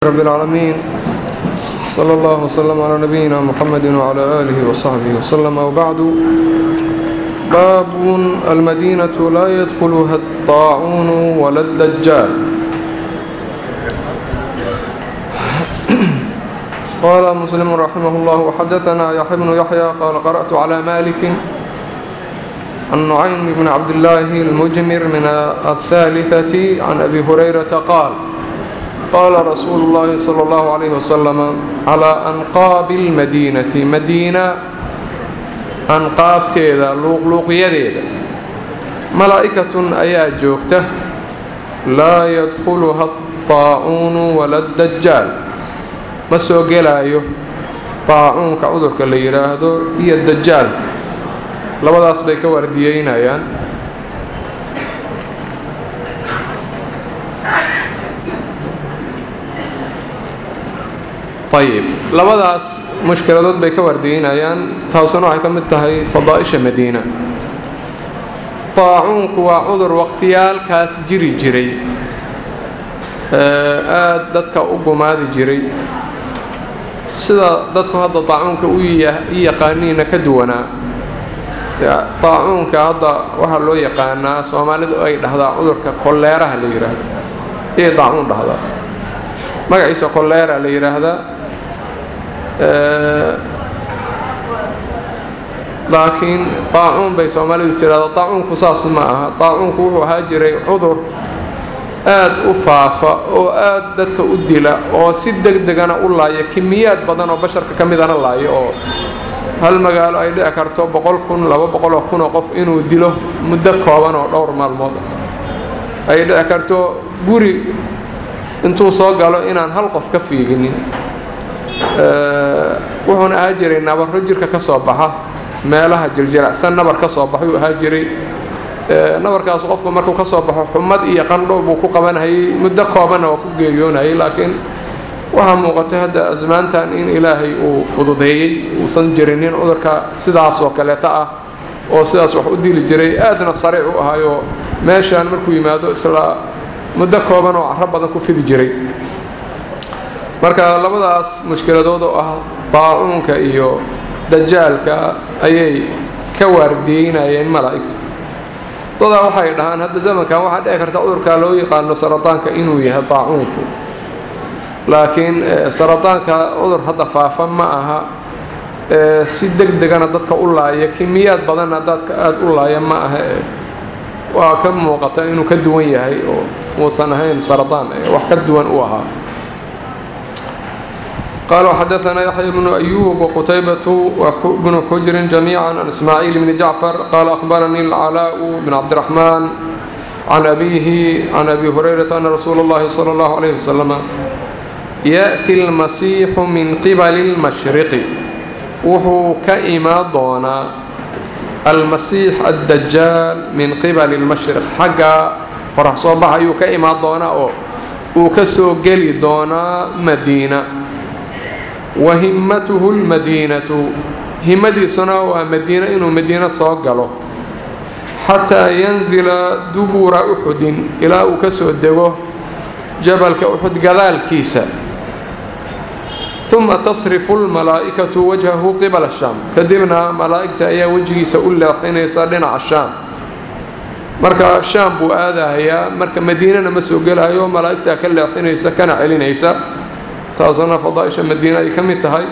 رب العالمين صلى الله وسلم على نبينا محمد وعلى آله وصحبه وسلم. وبعد، باب المدينة لا يدخلها الطاعون ولا الدجال. قال مسلم رحمه الله: وحدثنا يحيى بن يحيى قال: قرأت على مالك عن نعيم بن عبد الله المجمر من الثالثة عن أبي هريرة قال: قال رسول الله صلى الله عليه وسلم: على أنقاب المدينة مدينة أنقابteeda luuqluuqyadeeda malaa'ikatun ayaa joogta laa yadkhuluha الطaacuunu wala الdajaal, ma soo gelaayo طaacuunka cudurka la yidhaahdo iyo dajaal, labadaas bay ka waardiyeynayaan. ayib, labadaas mushkiladood bay ka waardiyeynayaan, taasuna waxay ka mid tahay fadaa'isha madiina. طaacuunku waa cudur waqtiyaalkaas jiri jiray, aad dadka u gumaadi jiray, sida dadku hadda طaacuunka u yaqaaniina ka duwanaa. طaacuunka hadda waxaa loo yaqaanaa, soomaalidu ay dhahdaa cudurka koleeraha la yidhaahdo, iyay طaacuun dhahdaa, magaciisa koleera la yidhaahdaa. laakiin طaacuun bay soomaalidu tiraahdaa. طaacuunku saas ma aha. طaacuunku wuxuu ahaa jiray cudur aad u faafa oo aad dadka u dila oo si degdegana u laaya, kimiyaad badan oo basharka ka midana laayo, oo hal magaalo ay dhici karto 100,000 200,000 oo qof inuu dilo muddo kooban oo dhowr maalmood ay dhici karto. guri intuu soo galo inaan hal qof ka fiiginin. wuxuuna ahaa jiray nabaro jirka ka soo baxa, meelaha jiljilacsan nabar ka soo baxuu ahaa jiray. nabarkaas qofka markuu ka soo baxo xumad iyo qandho buu ku qabanhayay, muddo koobanna waa ku geeriyoonayay. laakiin waxaa muuqatay hadda asmaantan in ilaahay uu fududeeyey, uusan jirinin cudurka sidaas oo kaleeta ah oo sidaas wax u dili jiray, aadna sariic u ahayoo meeshaan markuu yimaado isla muddo kooban oo carro badan ku fidi jiray. marka labadaas mushkiladood oo ah طaacuunka iyo dajaalka ayay ka waardiyeynayeen malaa'igtu. dadaa waxay dhahaan hadda zamankan waxaa dhici karta cudurka loo yaqaano sarataanka inuu yahay طaacuunku, laakiin sarataanka cudur hadda faafa ma aha, si degdegana dadka u laaya, kimiyaad badanna dadka aad u laaya ma aha. waa ka muuqata inuu ka duwan yahay oo uusan ahayn sarataan, wax ka duwan u ahaa. قال: وحدثنا يحيى بن أيوب وقتيبة بن حجر جميعا عن إسماعيل بن جعفر قال: أخبرني العلاء بن عبد الرحمن عن أبيه عن أبي هريرة أن رسول الله صلى الله عليه وسلم يأتي المسيح من قبل المشرق، وهو كإما دونا المسيح الدجال من قبل المشرق، حقا فرح صباح أيو كإما دونا وكسو قلي دونا مدينة. وهمته المدينة، همدي سنة ومدينة إنه مدينة صاقله حتى ينزل دبور أحد إلى أكسو الدوه جبل كأحد قذال كيسة، ثم تصرف الملائكة وجهه قبل الشام. كدبنا ملائكة أي وجهي سأقول حين يصلين على الشام. مركا الشام بو آذا هي مركا مدينة مسوق لها يوم ملائكة كلها حين يسكن علينا يسا، taasuna fadaa'isha madiina ay ka mid tahay.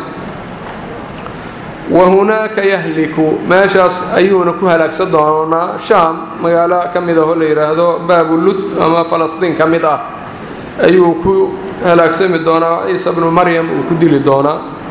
wahunaaka yahliku, meeshaas ayuuna ku halaagsan doonaa. shaam magaalo ka mid ahoo la yidhaahdo baabulud ama falastiin ka mid ah ayuu ku halaagsami doonaa, ciisa bnu maryam uu ku dili doonaa.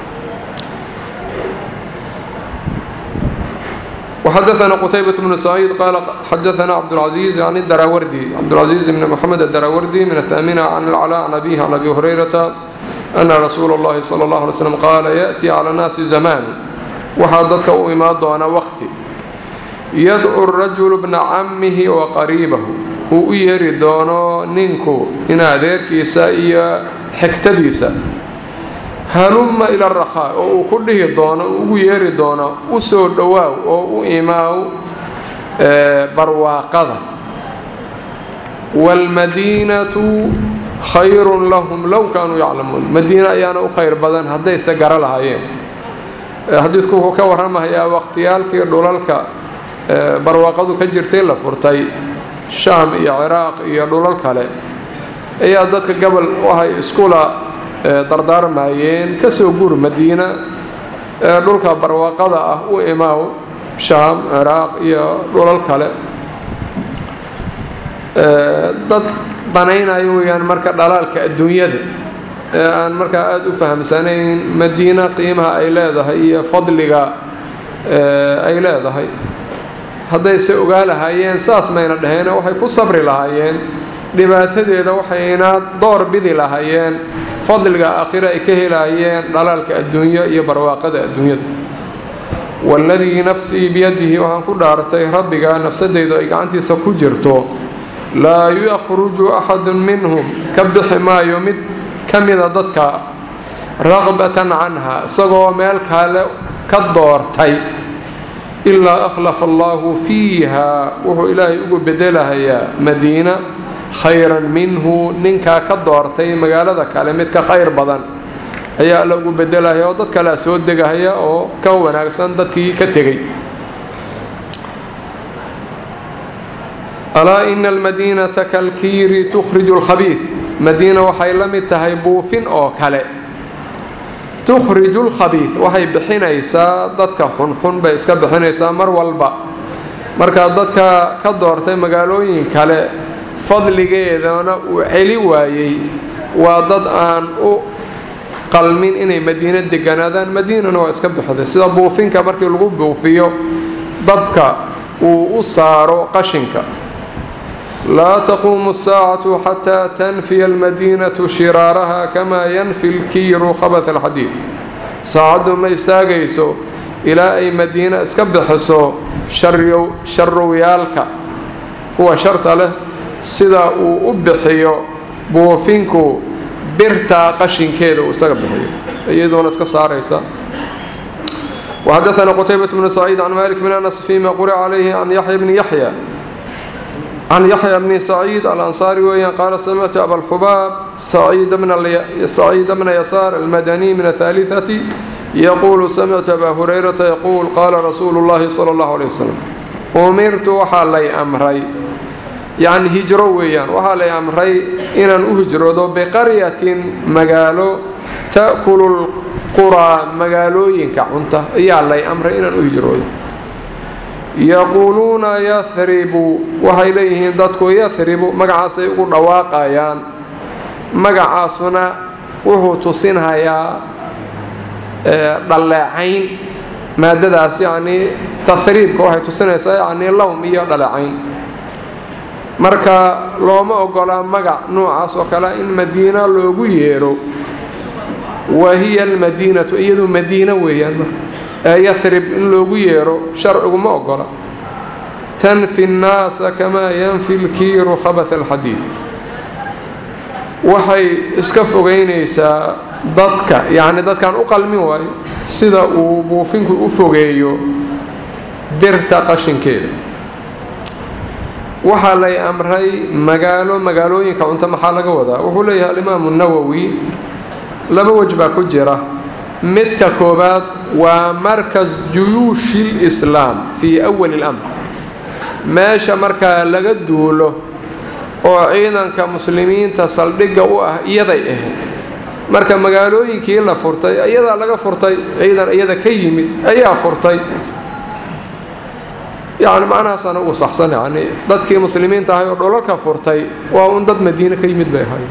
وحدثنا قتيبة بن سعيد قال: حدثنا عبد العزيز عن الدراوردي، عبد العزيز بن محمد الدراوردي من الثامنة عن العلاء عن أبيه عن أبي هريرة أن رسول الله صلى الله عليه وسلم قال: يأتي على الناس زمان، وحدثك إماد أنا وقتي، يدعو الرجل ابن عمه وقريبه، ويردون ننكو إن ذلك يسائي حكتديسا، هلم إلى الرخاء، وكله دون ويردون وسود واو وإماو برواقضة. والمدينة khayrun lahum low kaanuu yaclamuun madiina ayaana u khayr badan haddayse garo lahaayeen. xadiidku wuxuu ka warramayaa waqtiyaalkii dhulalka barwaaqadu ka jirtay la furtay shaam iyo ciraaq iyo dhulal kale ayaa dadka gobol waxay iskula dardaarmayeen ka soo guur madiina dhulka barwaaqada ah u imaaw shaam ciraaq iyo dhulal kale dad danaynayo weeyaan marka dhalaalka adduunyada aan markaa aada u fahamsanayn madiina qiimaha ay leedahay iyo fadliga ay leedahay. haddayse ogaa lahaayeen saas mayna dhaheen waxay ku sabri lahaayeen dhibaatadeeda, waxayna door bidi lahaayeen fadliga aakhira ay ka helaayeen dhalaalka adduunyo iyo barwaaqada adduunyada. waaladii nafsii biyadihi waxaan ku dhaartay rabbiga nafsadeydu ay gacantiisa ku jirto laa yakhruju axadun minhum ka bixi maayo mid ka mida dadka raqbatan canha isagoo meel kale ka doortay ilaa akhlafa allaahu fiiha wuxuu ilaahay ugu bedelahayaa madiina khayran minhu ninkaa ka doortay magaalada kale mid ka khayr badan ayaa alla ugu bedelahaya oo dad kalea soo degahaya oo ka wanaagsan dadkii ka tegey. alaa ina almadiinata kalkiiri tukhriju alkhabiid madiina waxay la mid tahay buufin oo kale. tukhriju lkhabiid waxay bixinaysaa dadka xunxun bay iska bixinaysaa mar walba. markaa dadka ka doortay magaalooyin kale fadligeedana uu celi waayey waa dad aan u qalmin inay madiino deganaadaan. madiinana waa iska bixday sida buufinka markii lagu buufiyo dabka uu u saaro qashinka. laa taquumu الsaacatu xataa tanfiya almadiinatu shiraaraha kamaa yanfi lkiiru khabath alxadiid. saacaddu ma istaagayso ilaa ay madiina iska bixiso sharowyaalka kuwa sharta leh sida uu u bixiyo buufinku birtaa qashinkeeda uu isaga bixiyo iyadoona iska saaraysa. وxadaثna qتaybaة بن سacيid can malik bn anas fيma qurica calayhi can yaxya bni saciid alanصaari weeyaan qaala samictu abalxubaab saciid bna yasaar almadaniy min aلثaaliثati yaquulu samictu abaa hurayrata yaquul qaala rasuulu اllahi salى اllahu عalيه wasalam umirtu waxaa lay amray yacni hijro weeyaan waxaa lay amray inaan u hijroodo biqaryatin magaalo ta'kulu lquraa magaalooyinka cunta ayaa lay amray inaan u hijroodo. yaquuluuna yahribu waxay leeyihiin dadku yahribu magacaasay ugu dhawaaqayaan. magacaasuna wuxuu tusinhayaa dhaleecayn maadadaas yacnii tahriibka waxay tusinaysaa yacnii lowm iyo dhaleecayn. marka looma ogolaa magac noocaas oo kale in madiina loogu yeero. wahiya almadiinatu iyadu madiina weeyaan yasrib in loogu yeero sharcigu ma ogola. tanfi nnaasa kamaa yanfi lkiiru khabath alxadiid waxay iska fogeynaysaa dadka yacni dadkaan u qalmin waayo sida uu buufinku u fogeeyo birta qashinkeeda. waxaa lay amray magaalooyinka cunto maxaa laga wadaa? wuxuu leeyahay alimaamu nawowi laba wej baa ku jira. midka koobaad waa markas juyuushi lislaam fii awali اlamr meesha markaa laga duulo oo ciidanka muslimiinta saldhigga u ah iyaday ahayd. marka magaalooyinkii la furtay iyadaa laga furtay ciidan iyada ka yimid ayaa furtay. yacni macnahaasana ugu saxsan yacni dadkii muslimiinta ahay oo dholalka furtay waa un dad madiine ka yimid bay ahay.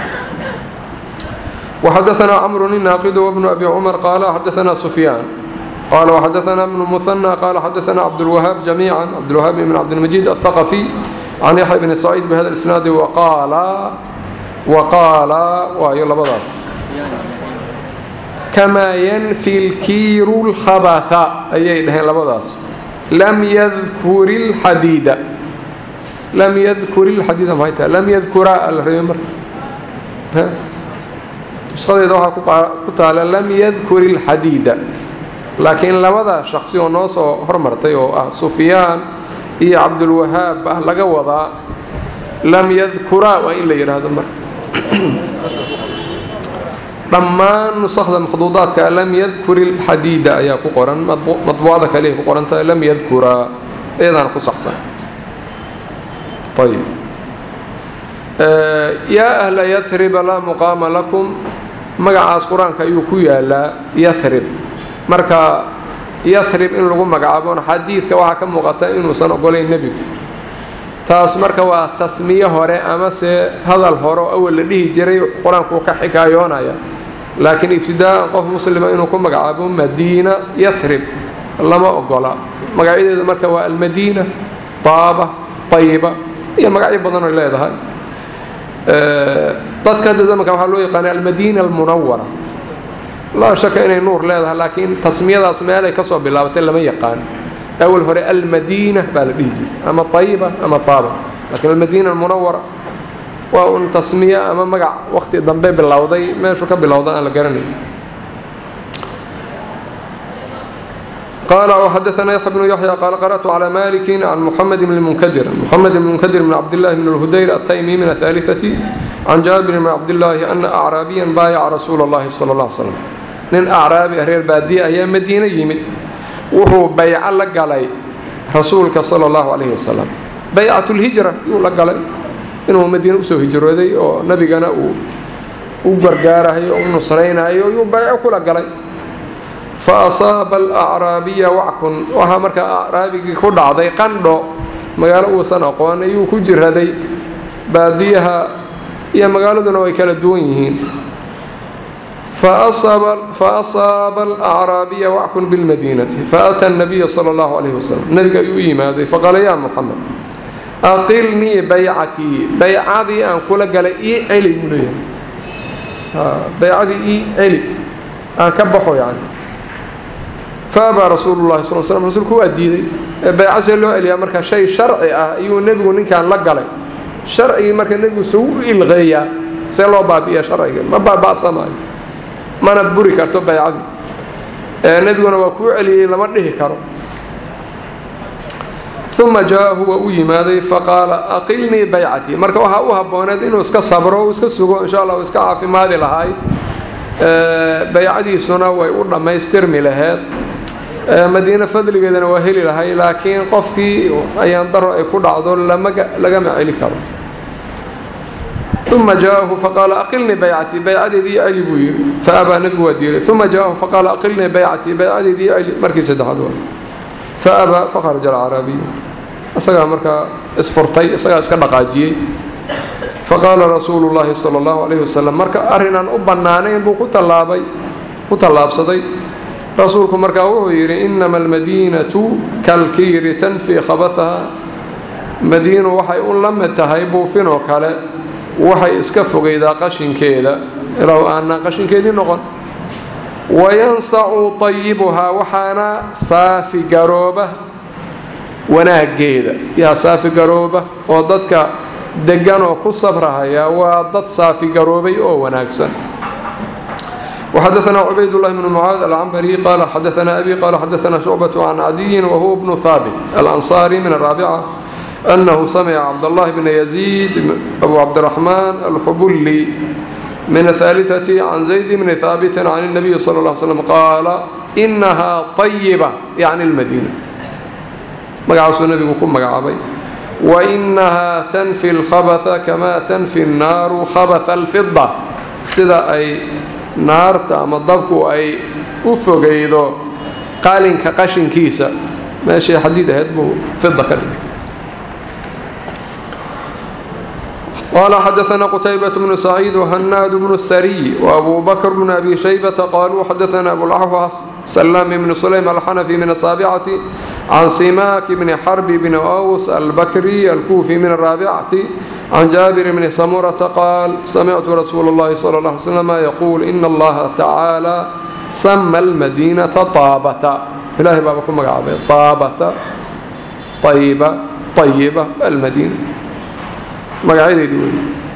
وxadaثna cmr الناaqd وبن أbي cmر qال xadaثna سfyاn qال وxadaثna بن مثنى qال xadaثna cabdالوهاab جamيعا cabdالوهاab بن cabdالمجيد الثqفي can yaحya بن سacيid bhada الإsناad وqاala waayo labadaas kamaa ynfi اlkiiru الkhabثa ayay dhaheen labadaas. lam ydkur الxadiida maxay tahay lam ydkuraa alreebe marka nusqadeeda waxaa ku taala lam yadkur ilxadiida laakiin labada shaqsi oo noo soo hormartay oo ah sufyaan iyo cabdulwahaab ah laga wadaa lam yadkuraa waa in la yidhaahdo marka dhammaan nusakda makhduudaadka lam yadkur ilxadiida ayaa ku qoran, madbuucada kaliya ku qoranta lam yadkura iyadana ku saxsan. ayb yaa ahla yahriba laa muqaama lakum, magacaas qur-aanka ayuu ku yaalaa yahrib. marka yahrib in lagu magacaabona xadiidka waxaa ka muuqata inuusan ogolayn nebigu. taas marka waa tasmiye hore amase hadal hore oo awal la dhihi jiray qur-aanku ka xikaayoonaya, laakiin ibtidaa'an qof muslima inuu ku magacaabo madiina yahrib lama ogola. magacyadeeda marka waa almadiina, taaba, tayiba iyo magacyo badan oy leedahay. dadka hadda zamanka waxaa loo yaqaana almadiina almunawara, laa shaka inay nuur leedahay, laakiin tasmiyadaas meelay ka soo bilaabatay lama yaqaan. أول هوري المدينة بالديجي أما طيبة أما طابة، لكن المدينة المنورة وأن تسمية أما مقع وقت ضمبي باللوضي ما شو كباللوضي أنا لقرني. قال وحدثنا يحيى بن يحيى قال قرأت على مالك عن محمد بن المنكدر من عبد الله بن الهدير التيمي من الثالثة عن جابر بن عبد الله أن أعرابيا بايع رسول الله صلى الله عليه وسلم. من أعرابي أهل البادية أيام مدينة يمد wuxuu bayca la galay rasuulka sala allahu calayhi wasalam. baycatulhijra yuu la galay inuu madiina usoo hijrooday oo nabigana uu u gargaarahayo o u nusraynayo yuu bayco kula galay. fa asaaba alacraabiya wackun, waxaa markaa acraabigii ku dhacday qandho, magaalo uusan aqoon ayuu ku jiraday. baadiyaha iyo magaaladuna way kala duwan yihiin. فأصاب الأعرابي وعك بالمدينة فأتى النبي صلى الله عليه وسلم. النبي يؤيم فقال يا محمد أقلني بيعتي، بيعتي أن كل قال إيه علي مني، بيعتي إيه علي أن كبحوا يعني. فأبى رسول الله صلى الله عليه وسلم، رسولك هو الدين بيعتي له علي أمرك شيء شرعي. أيوه النبي يقول كان لقى شرعي مرك النبي سوء الغية سلوا بابية شرعي ما بابا سماي mana buri karto baycadi. nabiguna waa kuu celiyey lama dhihi karo. uma jaahu waa u yimaaday faqaala aqilnii baycatii. marka waxaa u habbooneed inuu iska sabro o iska sugo, insha allah iska caafimaadi lahay. baycadiisuna way u dhammaystirmi laheed, madiina fadligeedana waa heli lahay. laakiin qofkii ayaan daro ay ku dhacdo lagama celi karo. ثم جاءه فقال أقلني بيعتي، بيعتي دي ألي بوير فأبى نبي وديره. ثم جاءه فقال أقلني بيعتي، بيعتي دي ألي مركي سدحدوا فأبى فخرج العربي. أسقى مركا اسفرتي أسقى اسكندقاجي. فقال رسول الله صلى الله عليه وسلم مركا أرنا أبنانين بو كتلاب صدي. رسولكم مركا وغير إنما المدينة كالكير تنفي خبثها. مدينة وحي لما تهيبوا فينو كاله waxay iska fogeydaa qashinkeeda ilaa aan qashinkeedii noqon. wayansacu tayibuhaa, waxaana saafi garooba wanaageeda yaa saafi garooba oo dadka degan oo ku sabrahaya waa dad saafi garoobay oo wanaagsan. وحدثنا عبيد الله بن معاذ العنبري قال حدثنا أبي قال حدثنا شعبة عن عدي وهو ابن ثابت الأنصاري من الرابعة أنه سمع عبد الله بن يزيد أبو عبد الرحمن الحبلي من الثالثة عن زيد بن ثابت عن النبي صلى الله عليه وسلم قال إنها طيبة يعني المدينة مقعص النبي وكم مقعبي وإنها تنفي الخبث كما تنفي النار خبث الفضة سيدا أي نار تأما الضبك أي أفقيدو قالين كقشن كيسة ماشي حديدة هدبو فضة كذلك. قال حدثنا قتيبة بن سعيد وهناد بن السري وأبو بكر بن أبي شيبة قالوا حدثنا أبو الأحوص سلام بن سليم الحنفي من السابعة عن سماك بن حرب بن أوس البكري الكوفي من الرابعة عن جابر بن سمرة قال سمعت رسول الله صلى الله عليه وسلم يقول إن الله تعالى سمى المدينة طابة. إلهي بابكم مقعبة طابة طيبة المدينة مقعدي دول.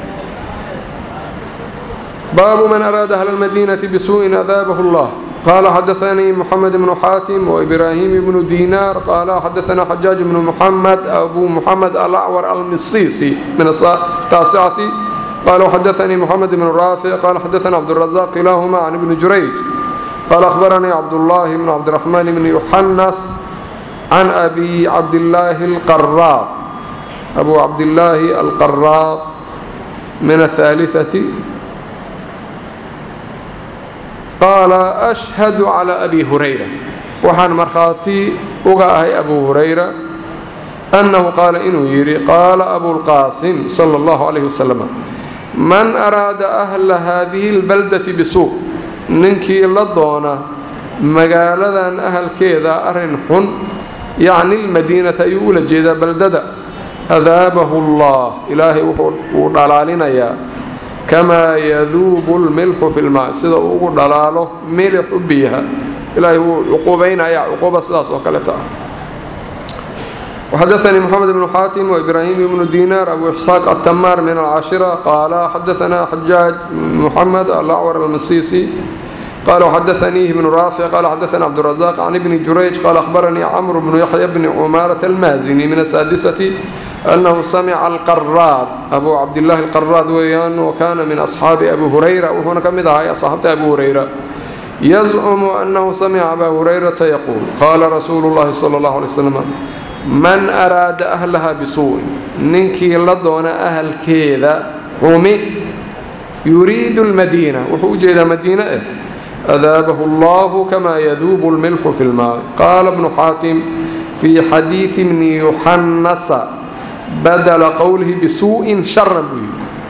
باب من أراد أهل المدينة بسوء أذابه الله. قال حدثني محمد بن حاتم وإبراهيم بن دينار قال حدثنا حجاج بن محمد أبو محمد الأعور المصيصي من التاسعة قال وحدثني محمد بن رافع قال حدثنا عبد الرزاق كلاهما عن ابن جريج قال أخبرني عبد الله بن عبد الرحمن بن يحنس عن أبي عبد الله القراط. أبو عبد الله القراط من الثالثة قال أشهد على أبي هريرة وحان مرخاتي أغاهي أبو هريرة أنه قال إنه يري قال أبو القاسم صلى الله عليه وسلم من أراد أهل هذه البلدة بسوء ننكي لدونا مقالة أهل كذا أرنحن يعني المدينة يقول جيدا بلدة أذابه الله إلهي ودلالنا يا كما يذوب الملح في الماء سيدا أقول دلاله ملح بيها إلهي عقوبين يا عقوبة سلاس وكالتا. وحدثني محمد بن حاتم وإبراهيم بن دينار أبو إسحاق التمار من العاشرة قال حدثنا حجاج محمد الأعور المسيسي قال وحدثنيه ابن رافع قال حدثنا عبد الرزاق عن ابن جريج قال أخبرني عمرو بن يحيى بن عمارة المازني من السادسة أنه سمع القراط أبو عبد الله القراط وكان من أصحاب أبو هريرة وهنا كم هي صاحبة أبو هريرة يزعم أنه سمع أبا هريرة يقول قال رسول الله صلى الله عليه وسلم من أراد أهلها بسوء ننكي لدون أهل كذا حمي يريد المدينة وحوجد المدينة أذابه الله كما يذوب الملح في الماء. قال ابن حاتم في حديث ابن يحنس بدل قوله بسوء شر به.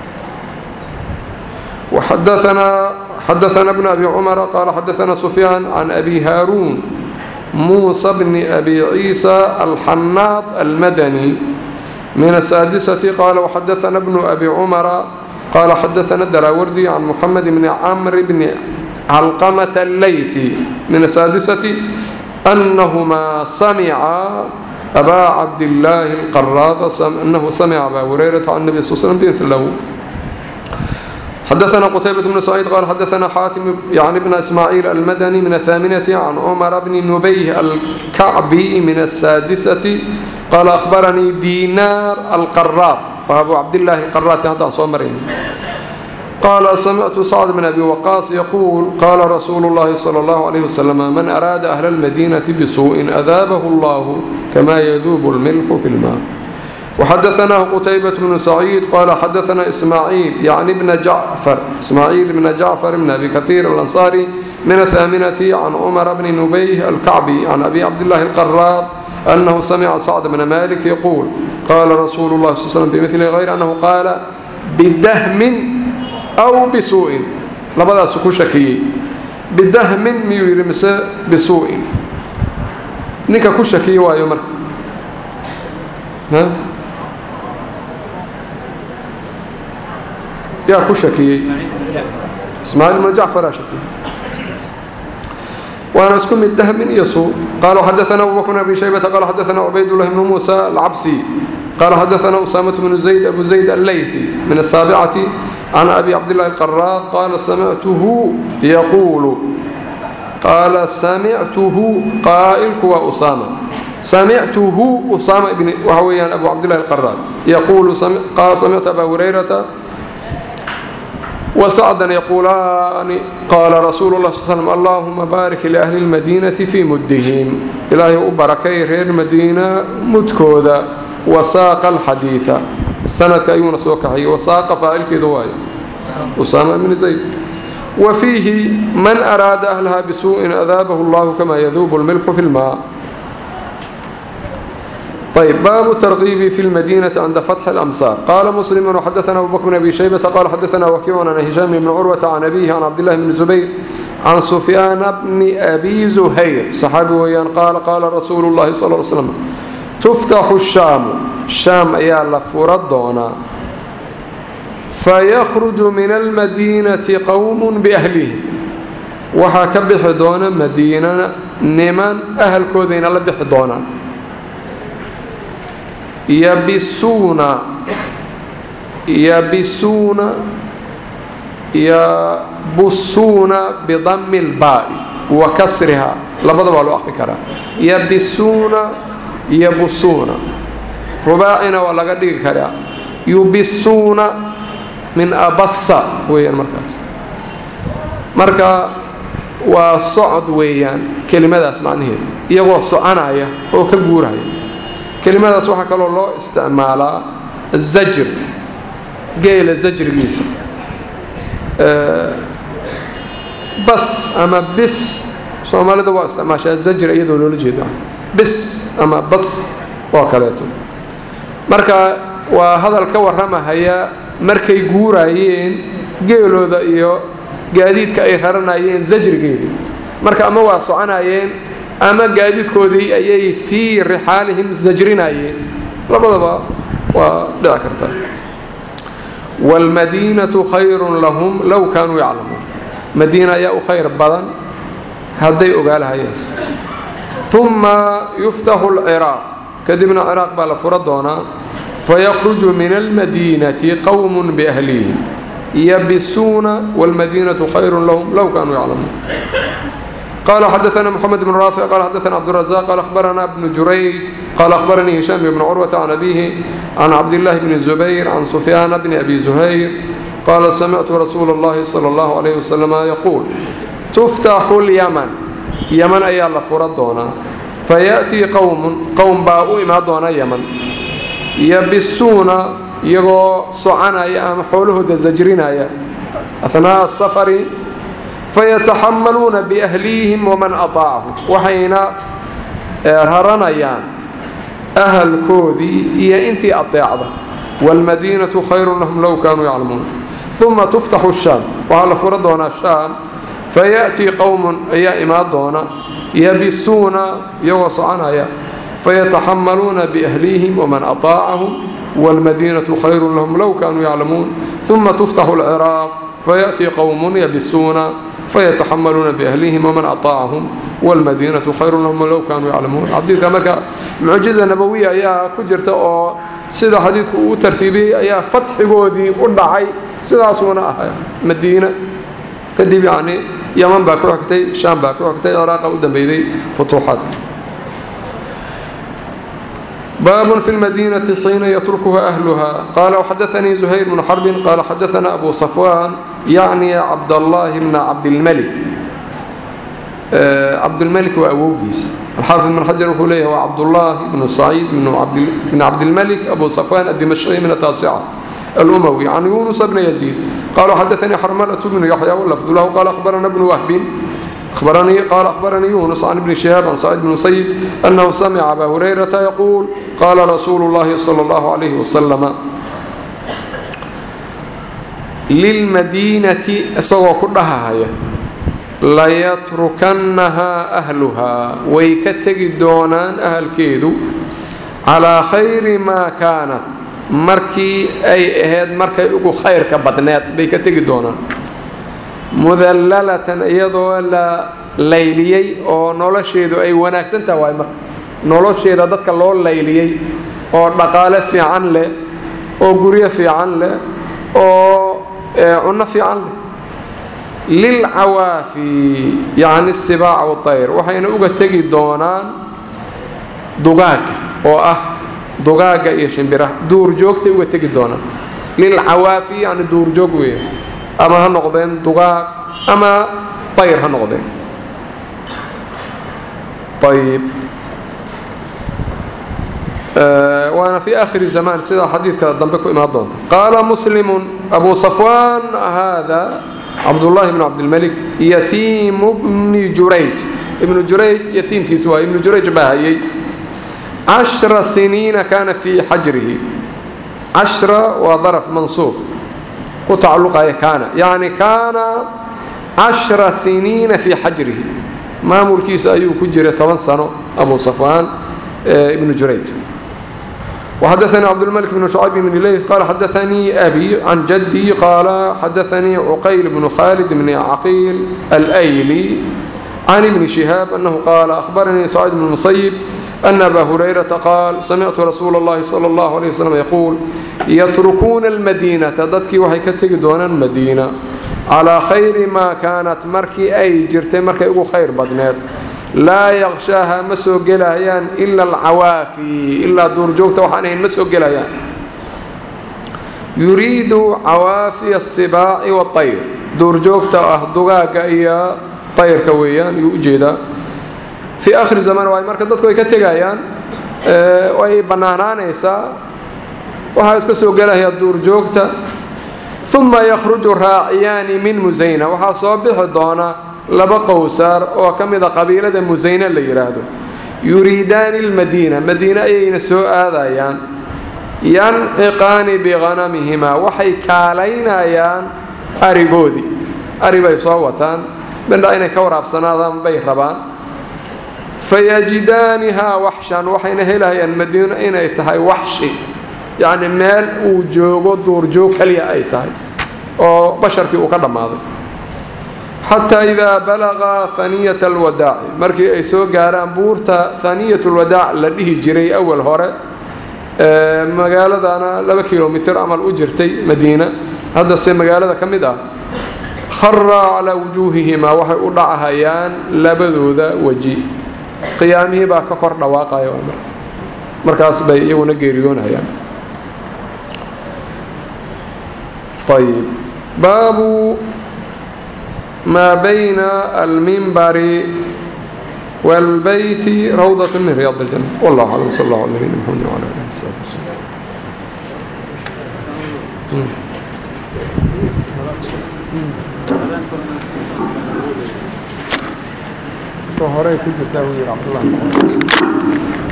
حدثنا ابن أبي عمر قال حدثنا سفيان عن أبي هارون موسى بن أبي عيسى الحناط المدني من السادسة قال وحدثنا ابن أبي عمر قال حدثنا الدراوردي عن محمد بن عمرو بن علقمة الليثي من السادسة أنهما سمعا أبا عبد الله القراط أنه سمع أبا هريرة عن النبي صلى الله عليه وسلم بمثله. حدثنا قتيبة بن سعيد قال حدثنا حاتم يعني ابن إسماعيل المدني من الثامنة عن عمر بن نبيه الكعبي من السادسة قال أخبرني دينار القراط وأبو عبد الله القراط كان صومرين قال سمعت سعد بن أبي وقاص يقول قال رسول الله صلى الله عليه وسلم من أراد أهل المدينة بسوء أذابه الله كما يذوب الملح في الماء. وحدثنا قتيبة بن سعيد قال حدثنا إسماعيل يعني ابن جعفر إسماعيل بن جعفر بن أبي كثير الأنصاري من الثامنة عن عمر بن نبيه الكعبي عن أبي عبد الله القراط أنه سمع سعد بن مالك يقول قال رسول الله صلى الله عليه وسلم بمثله غير أنه قال بدهم أو بسوء لبدا سكو شكي بدهم ميوير مساء بسوء نيكا كو شكي وايو مرك ها يا كو شكي اسماعيل بن جعفر شكي وانا اسكن الدهم يسوء قالوا حدثنا ابو بكر بن ابي شيبه قال حدثنا عبيد الله بن موسى العبسي قال حدثنا أسامة بن زيد أبو زيد الليثي من السابعة عن أبي عبد الله القراط قال سمعته يقول قال سمعته قائلك وأسامة سمعته أسامة بن وهويان أبو عبد الله القراط يقول قال سمعت أبا هريرة وسعدا يقولان قال رسول الله صلى الله عليه وسلم اللهم بارك لأهل المدينة في مدهم إلهي أبركي غير المدينة مدكوذا وساق الحديث سند أيون سوكحي وساق فاعل كذواي أسامة بن زيد. وفيه من أراد أهلها بسوء أذابه الله كما يذوب الملح في الماء. طيب باب الترغيب في المدينة عند فتح الأمصار. قال مسلم وحدثنا أبو بكر بن أبي شيبة قال حدثنا وكيع عن هشام بن عروة عن أبيه عن عبد الله بن الزبير عن سفيان بن أبي زهير صحابي ويان قال رسول الله صلى الله عليه وسلم تفتح الشام أيها لفردونا فيخرج من المدينة قوم بأهلهم وحكبح دون مدينة نمن أهل كوذين لبح دونا يبسون بضم الباء وكسرها لبضب على أخبكرا يبسون رباعنا ولا قدير كرا يبسون min abassa weeyaan marka waa socod weeyaan kelimadaas macnaheedu iyagoo soconaya oo ka guuraya kelimadaas waxaa kaloo loo isticmaalaa zajr geela zajrigiisa bas ama bis soomaalida waa isticmaashaa zajr iyadoo loola jeedo bis ama bas oo kaleeto marka waa hadal ka warramahaya markay guurayeen geelooda iyo gaadiidka ay raranayeen zajrigeedii marka ama waa soconayeen ama gaadiidkoodii ayay fii rixaalihim zajrinayeen labadaba waa dhici karta waalmadiinatu khayrun lahum low kaanuu yaclamuun madiina ayaa u khayr badan hadday ogaalahayaas uma yuftaxu alciraaq kadibna ciraaq baa la fura doonaa fayakhruju min almadiinati qowmun biahlihim yabisuuna waalmadiinatu khayrun lahum low kaanuu yaclamuun قال حدثنا محمد بن رافع قال حدثنا عبد الرزاق قال أخبرنا ابن جريج قال أخبرني هشام بن عروة عن أبيه عن عبد الله بن الزبير عن سفيان بن أبي زهير قال سمعت رسول الله صلى الله عليه وسلم يقول تفتح اليمن يمن أي الله فردونا فيأتي قوم باءوا إما دونا يمن يبسون يغو صعنا يأم حوله دزجرنا أثناء السفر فيتحملون بأهليهم ومن أطاعهم وحين هرنيان أهل كودي هي أنت أطاعه والمدينة خير لهم لو كانوا يعلمون ثم تفتح الشام وعلى فردنا الشام فيأتي قوم أي إمادون يبسون يوصعنا فيتحملون بأهليهم ومن أطاعهم والمدينة خير لهم لو كانوا يعلمون ثم تفتح العراق فيأتي قوم يبسون فيتحملون بأهليهم ومن أطاعهم والمدينة خير لهم لو كانوا يعلمون حديث كما معجزة نبوية يا كجرت أو سيدا حديث وترتيبي يا فتح جودي ودعي سيدا صونا مدينة كدي يعني يمن باكروح كتي شام باكروح كتي العراق قدام بيدي فتوحات باب في المدينة حين يتركها أهلها قال وحدثني زهير بن حرب قال حدثنا أبو صفوان يعني عبد الله بن عبد الملك عبد الملك وأبوجيس الحافظ من حجر الكلية هو عبد الله بن سعيد بن عبد الملك أبو صفوان الدمشقي من التاسعة الأموي عن يونس بن يزيد قال حدثني حرملة بن يحيى واللفظ له قال أخبرنا ابن وهب أخبرني يونس عن ابن شهاب عن سعيد بن المسيب أنه سمع أبا هريرة يقول قال رسول الله صلى الله عليه وسلم للمدينة سوى كلها هي لا يتركنها أهلها ويكتجدونان أهل كيدو على خير ما كانت مركي أي هاد مركي يقول خير كبدنات بيكتجدونان mudallalatan iyadoo la layliyey oo nolosheedu ay wanaagsan tahay nolosheeda dadka loo layliyey oo dhaqaale fiican leh oo guryo fiican leh oo cunno fiican leh lil awaafi yani sibaa wa tayr waxayna uga tagi doonaan dugaaga oo ah dugaaga iyo shimbiraha duur joogtay uga tagi doonaan lil awaafi yani duur joog weey أما هالنقدين دقاق أما طير هالنقدين طيب وأنا في آخر زمان سيدا حديث كذا ضمبكم إما الضنط قال مسلم أبو صفوان هذا عبد الله بن عبد الملك يتيم ابن جريج ابن جريج يتيم كيسوا ابن جريج باهي 10 سنين كان في حجره 10 وظرف منصوب وتعلق كان يعني كان 10 سنين في حجره ما ملكيس أيو كجرة 8 سنة أبو صفوان ابن جريج وحدثني عبد الملك بن شعيب بن الليث قال حدثني أبي عن جدي قال حدثني عقيل بن خالد بن عقيل الأيلي عن ابن شهاب أنه قال أخبرني سعيد بن المسيب أن أبا هريرة قال سمعت رسول الله صلى الله عليه وسلم يقول يتركون المدينة تدتك وحي كتجدون المدينة على خير ما كانت مركي أي جرتي مركي أقول خير بدنات لا يغشاها مسوق لهيان إلا العوافي إلا دور جوكتا وحانهن مسوق لهيان yuriidu cawaafiya الsibaaci wالطayr duurjoogta ah dugaaga iyo tayrka weeyaan yuu ujeedaa fii akhiri zaman waay marka dadku ay ka tegayaan way bannaanaanaysaa waxaa iska soo gelaya duurjoogta uma yakhruju raaciyaani min musayna waxaa soo bixi doona laba qowsaar oo ka mida qabiilada musayna la yidhaahdo yuriidaani اlmadiina madiine ayayna soo aadayaan yanciqaani biqanamihimaa waxay kaalaynayaan arigoodii ari bay soo wataan mindha inay ka waraabsanaadaan bay rabaan fayajidaanihaa waxshan waxayna helayaan madiino inay tahay waxshi yacni meel uu joogo duurjoog keliya ay tahay oo basharkii uu ka dhammaaday xataa idaa balaqa haniyata alwadaaci markii ay soo gaaraan buurta haniyat lwadaac la dhihi jiray awal hore magaaladana 2 kilomitir amal u jirtay madiina haddase magaalada ka mid ah khara calaa wujuuhihimaa waxay u dhacahayaan labadooda weji qiyaamihii baa ka kor dhawaaqaya markaas bay iyaguna geeriyoonayaan ayb baabu maa bayna alminbari wاlbeyti rawdaة min riyaad اljanة wallah aclam sal اllah ala nabiyina mxamed wala alihi wsaxbi wslm horey ku jirtaa uu yidhi cabdullah